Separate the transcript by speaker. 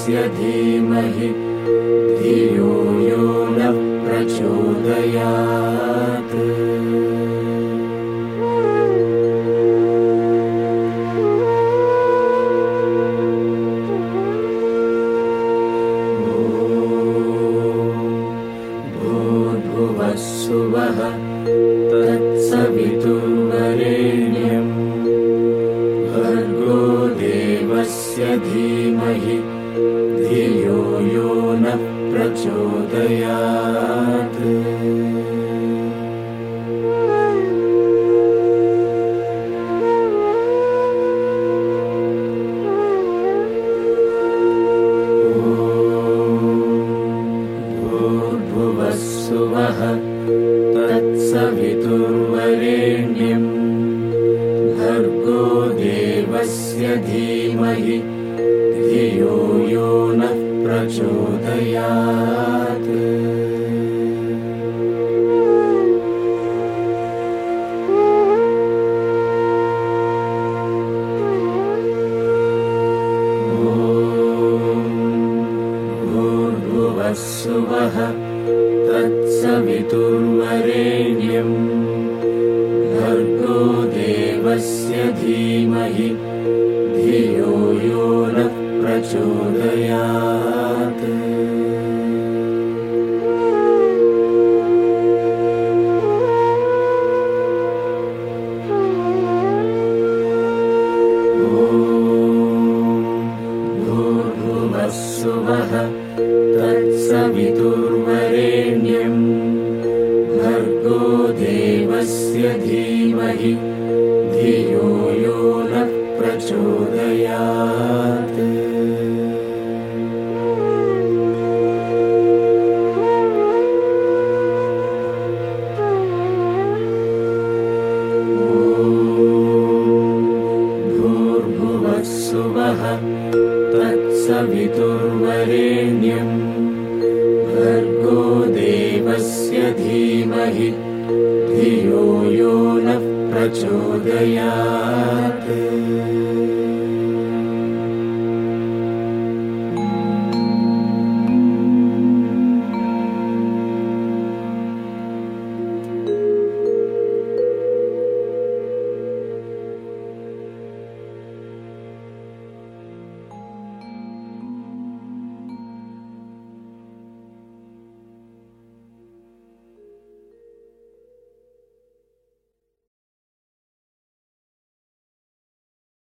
Speaker 1: देवस्य धीमहि धियो यो नः प्रचोदयात्। भूर्भुवस्सुवः तत्सवितुर्वरेण्यं भर्गो देवस्य धीमहि धियो यो नः प्रचोदयात्। भूर्भुवस्सुवः तत्सवितुर्वरेण्यं भर्गो देवस्य धीमहि धियो यो नः प्रचोदयात्। भूर्भुवस्सुवः तत्सवितुर्वरेण्यं भर्गो देवस्य धीमहि धियो यो नः प्रचोदयात्। भूर्भुवस्सुवः तत्सवितुर्वरेण्यं भर्गो देवस्य धीमहि धियो यो नः प्रचोदयात्। भूर्भुवस्सुवः तत्सवितुर्वरेण्यं भर्गो देवस्य धीमहि धियो यो नः प्रचोदयात्।